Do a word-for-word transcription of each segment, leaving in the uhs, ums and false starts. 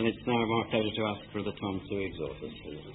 And it's now my pleasure to ask Brother Tom to exhort us, please.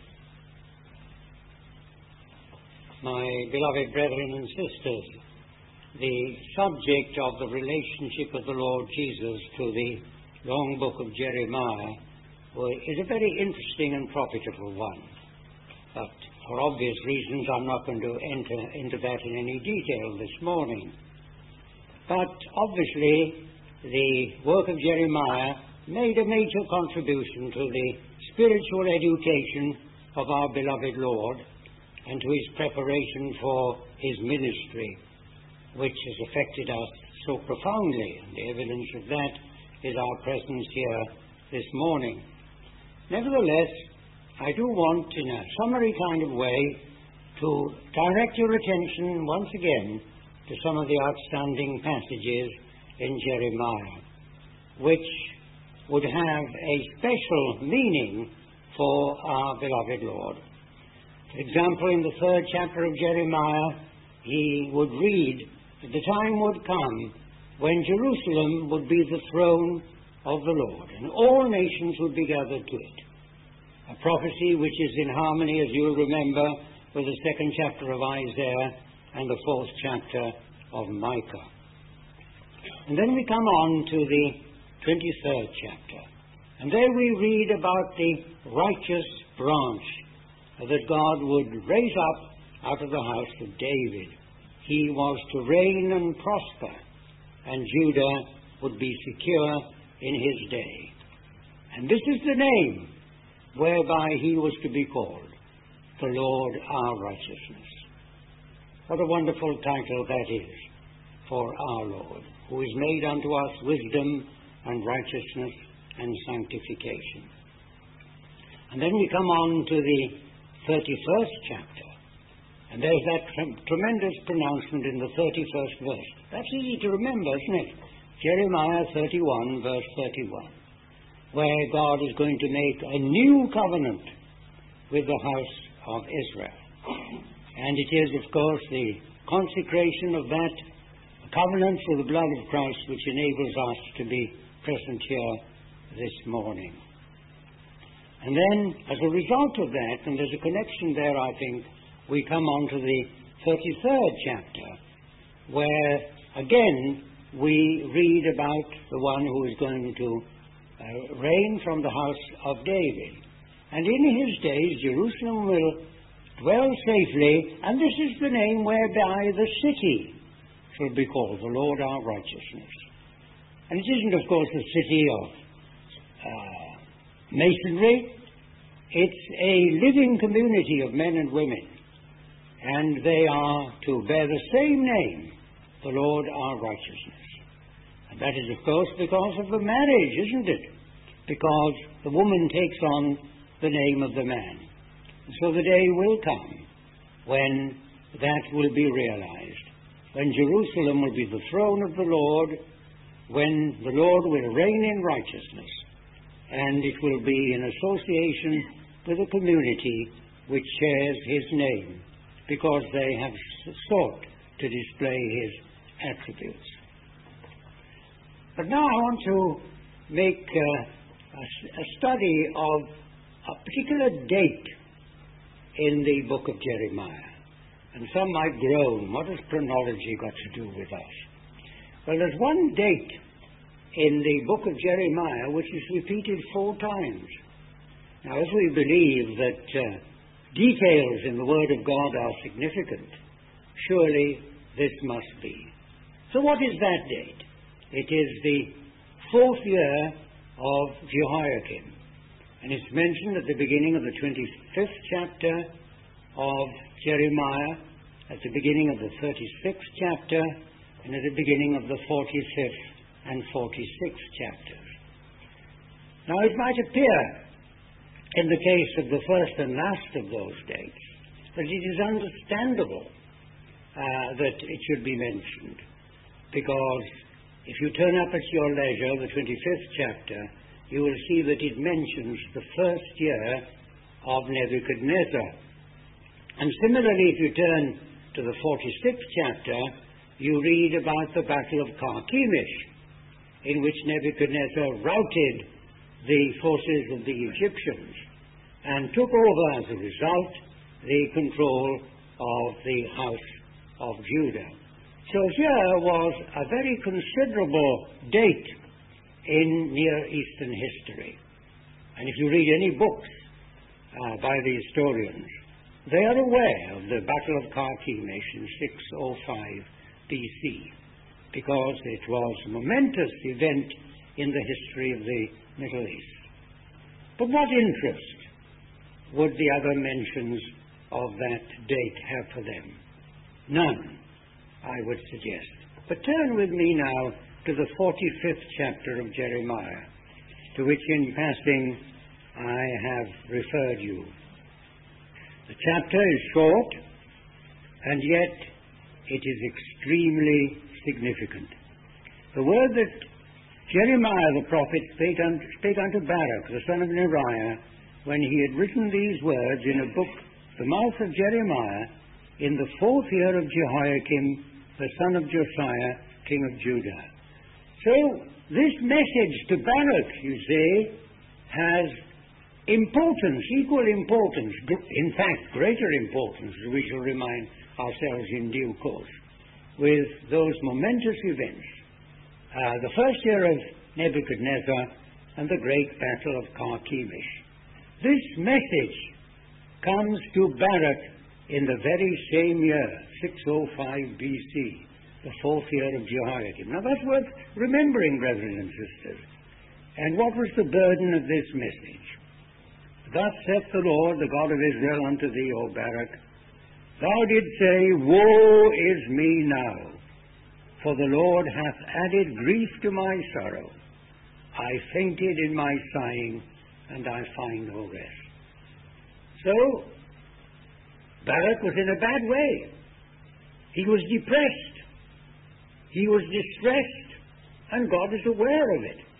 My beloved brethren and sisters, the subject of the relationship of the Lord Jesus to the long book of Jeremiah is a very interesting and profitable one. But for obvious reasons, I'm not going to enter into that in any detail this morning. But obviously, the work of Jeremiah made a major contribution to the spiritual education of our beloved Lord and to his preparation for his ministry, which has affected us so profoundly. And the evidence of that is our presence here this morning. Nevertheless, I do want, in a summary kind of way, to direct your attention once again to some of the outstanding passages in Jeremiah, which would have a special meaning for our beloved Lord. For example, in the third chapter of Jeremiah, he would read that the time would come when Jerusalem would be the throne of the Lord, and all nations would be gathered to it. A prophecy which is in harmony, as you'll remember, with the second chapter of Isaiah and the fourth chapter of Micah. And then we come on to the twenty-third chapter, and there we read about the righteous branch that God would raise up out of the house of David. He was to reign and prosper, and Judah would be secure in his day. And this is the name whereby he was to be called, the Lord our righteousness. What a wonderful title that is for our Lord, who is made unto us wisdom and righteousness and sanctification. And then we come on to the thirty-first chapter, and there's that tre- tremendous pronouncement in the thirty-first verse. That's easy to remember, isn't it? Jeremiah thirty-one, verse thirty-one, where God is going to make a new covenant with the house of Israel. And it is, of course, the consecration of that covenant through the blood of Christ which enables us to be present here this morning. And then, as a result of that, and there's a connection there, I think, we come on to the thirty-third chapter, where, again, we read about the one who is going to uh, reign from the house of David. And in his days, Jerusalem will dwell safely, and this is the name whereby the city shall be called, the Lord our righteousness. And it isn't, of course, a city of uh, masonry. It's a living community of men and women, and they are to bear the same name, the Lord our righteousness. And that is, of course, because of the marriage, isn't it? Because the woman takes on the name of the man. And so the day will come when that will be realized, when Jerusalem will be the throne of the Lord, when the Lord will reign in righteousness, and it will be in association with a community which shares his name, because they have sought to display his attributes. But now I want to make uh, a, a study of a particular date in the book of Jeremiah. And some might groan, what has chronology got to do with us? Well, there's one date in the book of Jeremiah which is repeated four times. Now, as we believe that uh, details in the Word of God are significant, surely this must be. So what is that date? It is the fourth year of Jehoiakim. And it's mentioned at the beginning of the twenty-fifth chapter of Jeremiah, at the beginning of the thirty-sixth chapter, and at the beginning of the forty-fifth and forty-sixth chapters. Now, it might appear, in the case of the first and last of those dates, that it is understandable uh, that it should be mentioned, because if you turn up at your leisure the twenty-fifth chapter, you will see that it mentions the first year of Nebuchadnezzar. And similarly, if you turn to the forty-sixth chapter, you read about the Battle of Carchemish, in which Nebuchadnezzar routed the forces of the Egyptians and took over, as a result, the control of the house of Judah. So here was a very considerable date in Near Eastern history. And if you read any books uh, by the historians, they are aware of the Battle of Carchemish in six oh five B C, because it was a momentous event in the history of the Middle East. But what interest would the other mentions of that date have for them? None, I would suggest. But turn with me now to the forty-fifth chapter of Jeremiah, to which in passing I have referred you. The chapter is short, and yet it is extremely significant. The word that Jeremiah the prophet spake unto, spake unto Baruch, the son of Neriah, when he had written these words in a book, the mouth of Jeremiah, in the fourth year of Jehoiakim, the son of Josiah, king of Judah. So, this message to Baruch, you see, has importance, equal importance, in fact, greater importance, as we shall remind ourselves in due course, with those momentous events. Uh, the first year of Nebuchadnezzar and the great battle of Carchemish. This message comes to Baruch in the very same year, six oh five B C, the fourth year of Jehoiakim. Now that's worth remembering, brethren and sisters. And what was the burden of this message? Thus saith the Lord, the God of Israel, unto thee, O Baruch, thou didst say, Woe is me now, for the Lord hath added grief to my sorrow. I fainted in my sighing, and I find no rest. So, Baruch was in a bad way. He was depressed. He was distressed, and God is aware of it.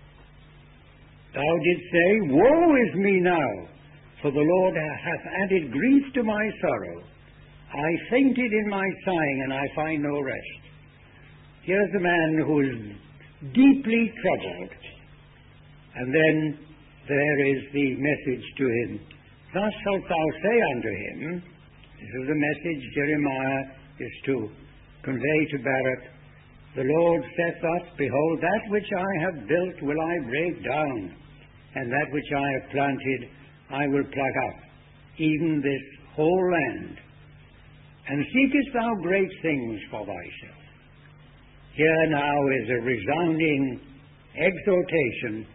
Thou didst say, Woe is me now, for the Lord hath added grief to my sorrow. I fainted in my sighing, and I find no rest. Here's a man who is deeply troubled. And then there is the message to him. Thus shalt thou say unto him, this is the message Jeremiah is to convey to Baruch, the Lord saith thus, Behold, that which I have built will I break down, and that which I have planted I will pluck up, even this whole land. And seekest thou great things for thyself? Here now is a resounding exhortation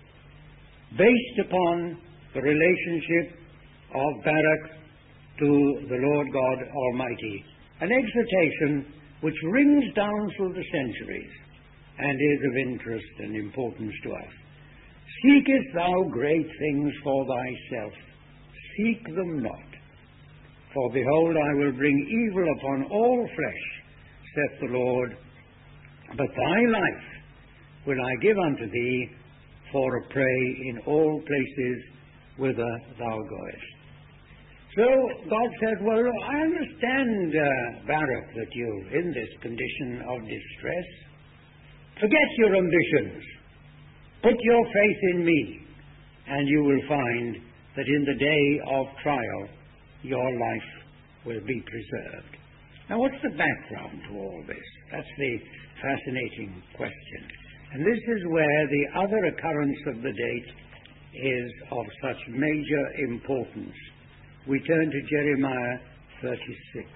based upon the relationship of Baruch to the Lord God Almighty. An exhortation which rings down through the centuries and is of interest and importance to us. Seekest thou great things for thyself? Seek them not. For behold, I will bring evil upon all flesh, saith the Lord, but thy life will I give unto thee for a prey in all places whither thou goest. So God said, well, I understand, uh, Baruch, that you're in this condition of distress. Forget your ambitions. Put your faith in me, and you will find that in the day of trial, your life will be preserved. Now, what's the background to all this? That's the fascinating question. And this is where the other occurrence of the date is of such major importance. We turn to Jeremiah thirty-six.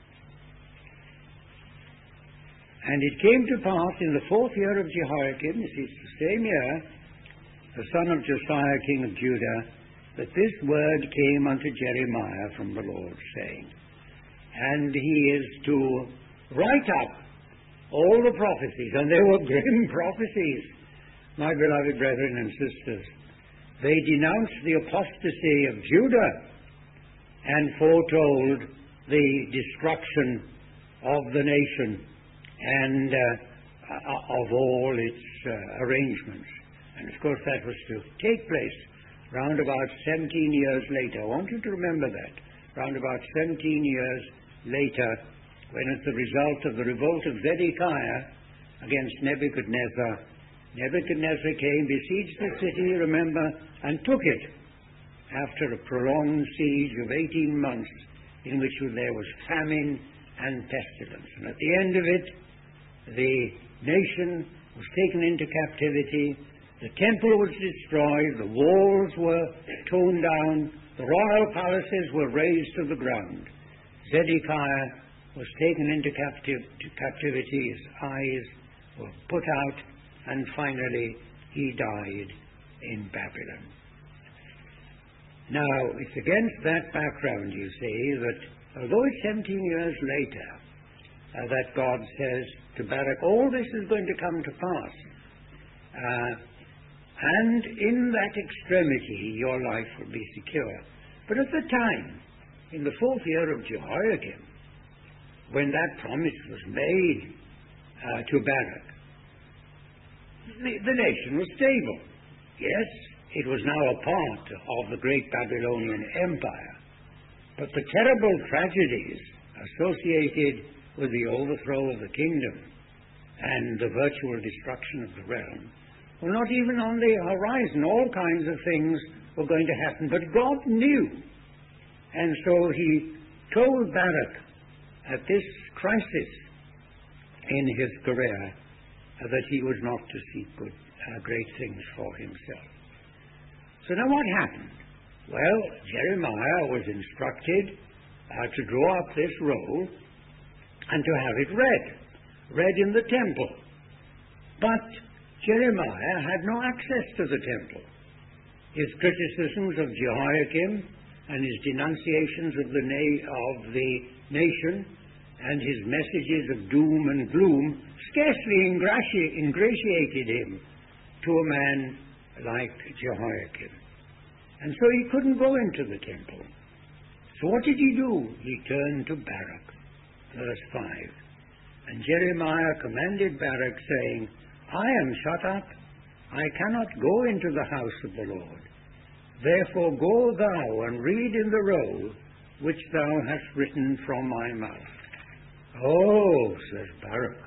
And it came to pass in the fourth year of Jehoiakim, this is the same year, the son of Josiah, king of Judah, that this word came unto Jeremiah from the Lord, saying, and he is to write up all the prophecies, and they were grim prophecies, my beloved brethren and sisters. They denounced the apostasy of Judah and foretold the destruction of the nation and uh, of all its uh, arrangements. And of course that was to take place round about seventeen years later. I want you to remember that. Round about seventeen years later, when as the result of the revolt of Zedekiah against Nebuchadnezzar, Nebuchadnezzar came, besieged the city, remember, and took it after a prolonged siege of eighteen months in which there was famine and pestilence. And at the end of it, the nation was taken into captivity, the temple was destroyed, the walls were torn down, the royal palaces were razed to the ground. Zedekiah was taken into captiv- to captivity, his eyes were put out, and finally he died in Babylon. Now, it's against that background, you see, that although it's seventeen years later, uh, that God says to Baruch, all this is going to come to pass. Uh, and in that extremity, your life will be secure. But at the time, in the fourth year of Jehoiakim, when that promise was made uh, to Baruch, the, the nation was stable. Yes, it was now a part of the great Babylonian Empire. But the terrible tragedies associated with the overthrow of the kingdom and the virtual destruction of the realm were not even on the horizon. All kinds of things were going to happen. But God knew. And so he told Baruch at this crisis in his career uh, that he was not to seek good, uh, great things for himself. So now what happened? Well, Jeremiah was instructed uh, to draw up this roll and to have it read, read in the temple. But Jeremiah had no access to the temple. His criticisms of Jehoiakim and his denunciations of the, na- of the nation and his messages of doom and gloom scarcely ingrati- ingratiated him to a man like Jehoiakim. And so he couldn't go into the temple. So what did he do? He turned to Baruch, verse five. And Jeremiah commanded Baruch, saying, I am shut up. I cannot go into the house of the Lord. Therefore go thou and read in the roll which thou hast written from my mouth. Oh, says Baruch,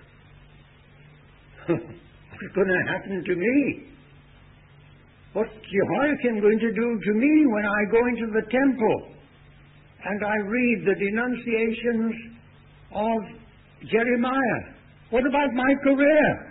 what's going to happen to me? What's Jehoiakim going to do to me when I go into the temple and I read the denunciations of Jeremiah? What about my career?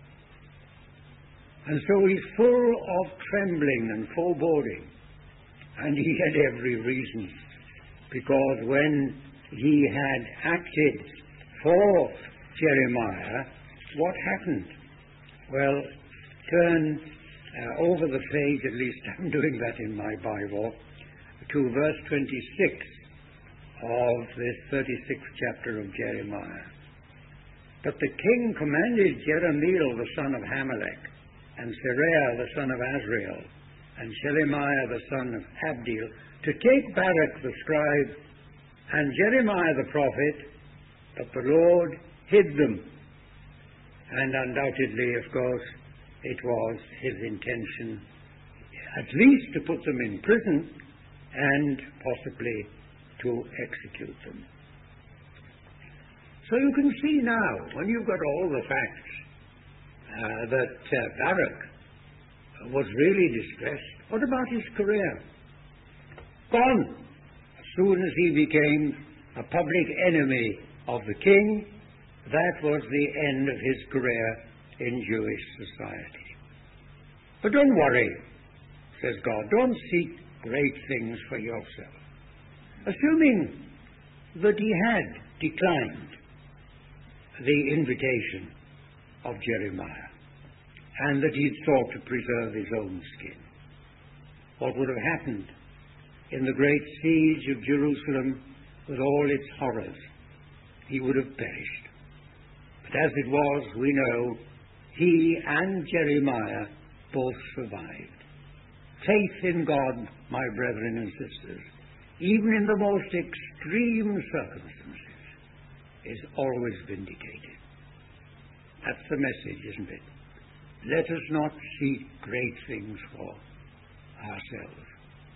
And so he's full of trembling and foreboding. And he had every reason, because when he had acted for Jeremiah, what happened? Well, turn uh, over the page, at least I'm doing that in my Bible, to verse twenty-six of this thirty-sixth chapter of Jeremiah. But the king commanded Jerahmeel the son of Hamelech, and Seraiah the son of Azrael, and Shelemiah the son of Abdeel, to take Baruch the scribe and Jeremiah the prophet, but the Lord hid them. And undoubtedly, of course, it was his intention at least to put them in prison and possibly to execute them. So you can see now, when you've got all the facts, uh, that uh, Baruch was really distressed. What about his career? Gone. As soon as he became a public enemy of the king, that was the end of his career in Jewish society. But don't worry, says God. Don't seek great things for yourself. Assuming that he had declined the invitation of Jeremiah, and that he'd sought to preserve his own skin, what would have happened in the great siege of Jerusalem with all its horrors? He would have perished. But as it was, we know, he and Jeremiah both survived. Faith in God, my brethren and sisters, even in the most extreme circumstances, is always vindicated. That's the message, isn't it? Let us not seek great things for ourselves.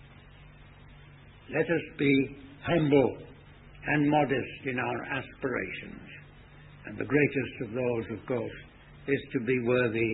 Let us be humble and modest in our aspirations. And the greatest of those, of course, is to be worthy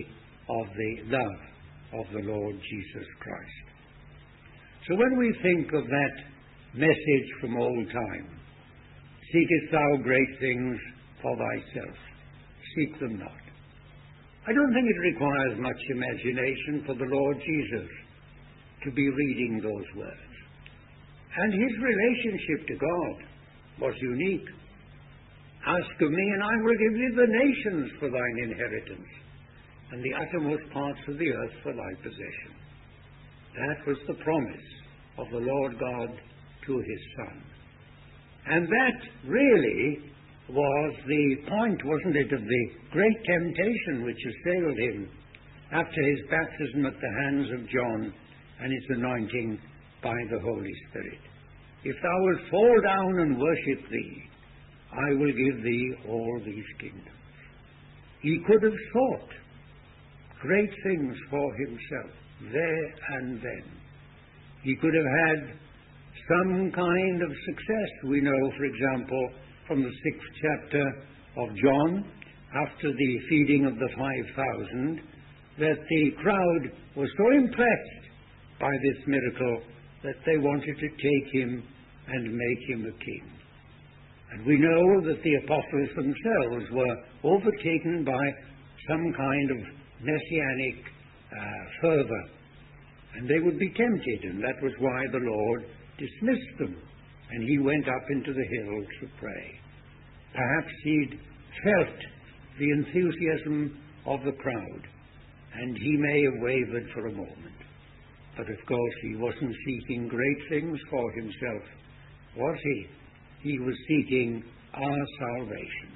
of the love of the Lord Jesus Christ. So when we think of that message from old time, seekest thou great things for thyself, seek them not. I don't think it requires much imagination for the Lord Jesus to be reading those words. And his relationship to God was unique. Ask of me, and I will give thee the nations for thine inheritance, and the uttermost parts of the earth for thy possession. That was the promise of the Lord God to his Son. And that really was the point, wasn't it, of the great temptation which assailed him after his baptism at the hands of John and his anointing by the Holy Spirit. If thou wilt fall down and worship thee, I will give thee all these kingdoms. He could have sought great things for himself there and then. He could have had some kind of success. We know, for example, from the sixth chapter of John, after the feeding of the five thousand, that the crowd was so impressed by this miracle that they wanted to take him and make him a king. And we know that the apostles themselves were overtaken by some kind of messianic uh, fervor, and they would be tempted, and that was why the Lord dismissed them, and he went up into the hills to pray. Perhaps he'd felt the enthusiasm of the crowd, and he may have wavered for a moment. But of course he wasn't seeking great things for himself, was he? He was seeking our salvation.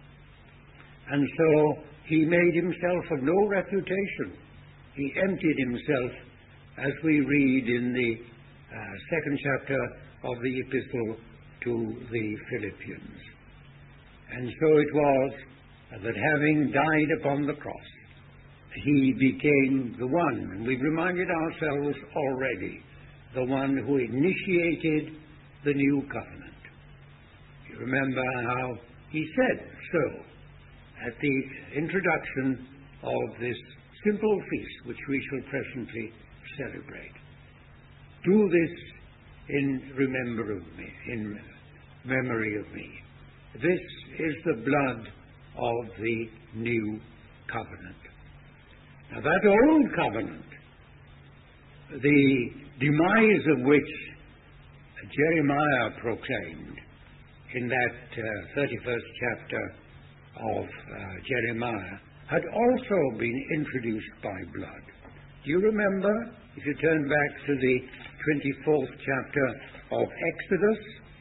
And so he made himself of no reputation. He emptied himself, as we read in the uh, second chapter of the epistle to the Philippians. And so it was that having died upon the cross, he became the one, and we've reminded ourselves already, the one who initiated the new covenant. You remember how he said so at the introduction of this simple feast which we shall presently celebrate. Do this in remember of me, in memory of me. This is the blood of the new covenant. Now that old covenant, the demise of which Jeremiah proclaimed in that uh, thirty-first chapter of uh, Jeremiah, had also been introduced by blood. Do you remember, if you turn back to the twenty-fourth chapter of Exodus,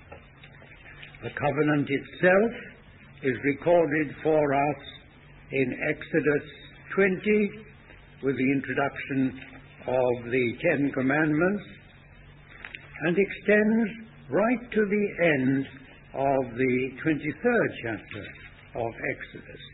the covenant itself is recorded for us in Exodus twenty, with the introduction of the Ten Commandments, and extends right to the end of the twenty-third chapter of Exodus.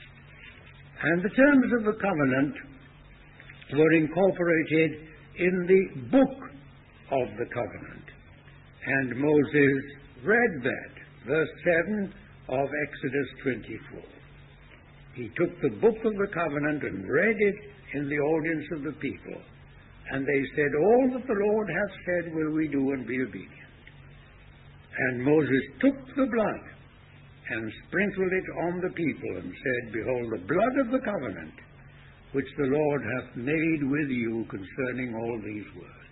And the terms of the covenant were incorporated in the book of the covenant. And Moses read that, verse seven of Exodus twenty-four. He took the book of the covenant and read it in the audience of the people. And they said, all that the Lord hath said will we do and be obedient. And Moses took the blood and sprinkled it on the people and said, behold, the blood of the covenant which the Lord hath made with you concerning all these words.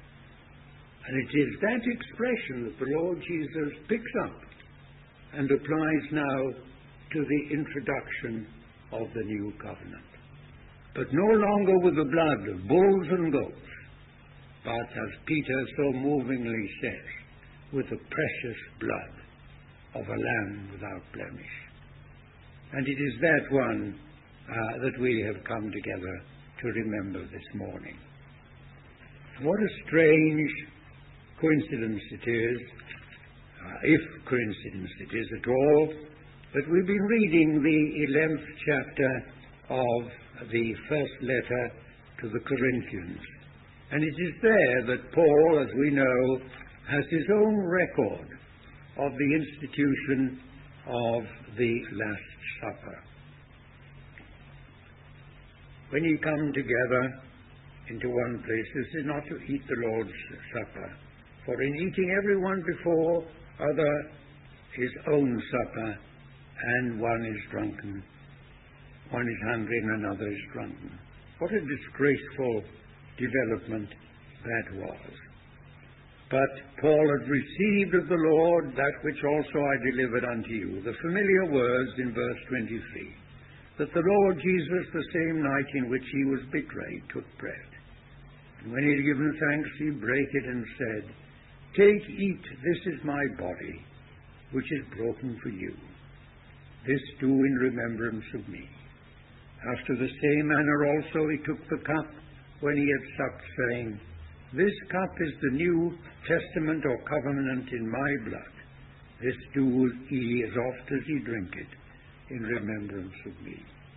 And it is that expression that the Lord Jesus picks up and applies now to the introduction of the new covenant. But no longer with the blood of bulls and goats, but, as Peter so movingly says, with the precious blood of a lamb without blemish. And it is that one uh, that we have come together to remember this morning. What a strange coincidence it is, uh, if coincidence it is at all, that we've been reading the eleventh chapter of the first letter to the Corinthians. And it is there that Paul, as we know, has his own record of the institution of the Last Supper. when ye come together into one place, this is not to eat the Lord's Supper. For in eating every one before other his own supper, and one is drunken. One is hungry and another is drunken. What a disgraceful development that was. But Paul had received of the Lord that which also I delivered unto you. The familiar words in verse twenty-three. That the Lord Jesus, the same night in which he was betrayed, took bread. And when he had given thanks, he brake it and said, Take, eat, this is my body, which is broken for you. This do in remembrance of me. After the same manner also he took the cup when he had supped, saying, This cup is the New Testament or covenant in my blood. This do ye as oft as ye drink it, in remembrance of me.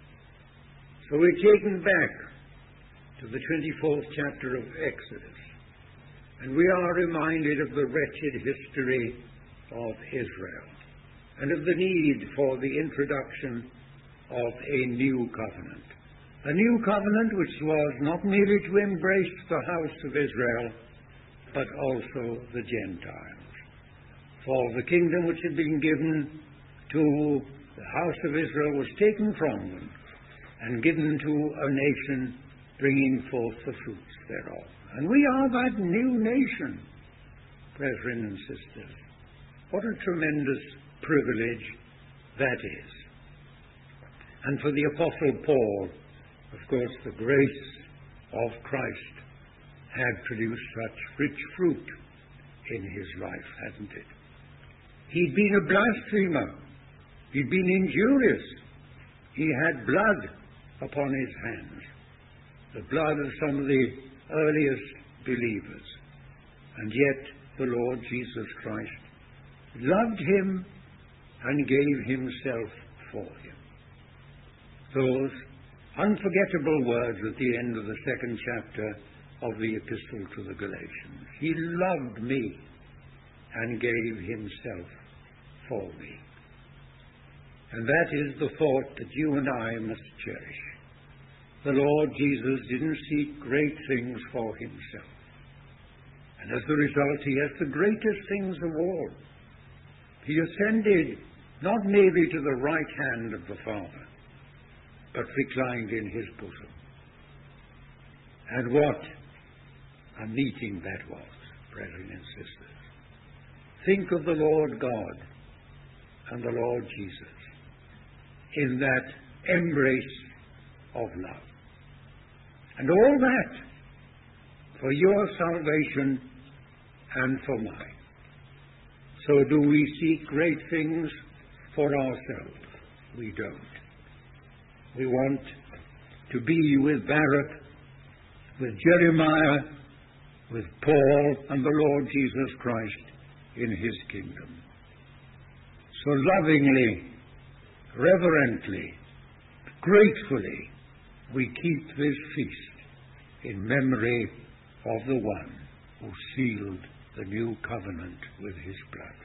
So we're taken back to the twenty-fourth chapter of Exodus, and we are reminded of the wretched history of Israel, and of the need for the introduction of a new covenant. A new covenant which was not merely to embrace the house of Israel, but also the Gentiles. For the kingdom which had been given to the house of Israel was taken from them and given to a nation bringing forth the fruits thereof. And we are that new nation, brethren and sisters. What a tremendous privilege that is. And for the Apostle Paul, of course, the grace of Christ had produced such rich fruit in his life, hadn't it? He'd been a blasphemer. He'd been injurious. He had blood upon his hands, the blood of some of the earliest believers. And yet the Lord Jesus Christ loved him and gave himself for him. Those unforgettable words at the end of the second chapter of the Epistle to the Galatians. He loved me and gave himself for me. And that is the thought that you and I must cherish. The Lord Jesus didn't seek great things for himself. And as a result, he has the greatest things of all. He ascended not merely to the right hand of the Father, but reclined in his bosom. And what a meeting that was, brethren and sisters. Think of the Lord God and the Lord Jesus in that embrace of love. And all that for your salvation and for mine. So do we seek great things for ourselves? We don't. We want to be with Barak, with Jeremiah, with Paul and the Lord Jesus Christ in his kingdom. So lovingly, reverently, gratefully, we keep this feast in memory of the one who sealed the new covenant with his blood.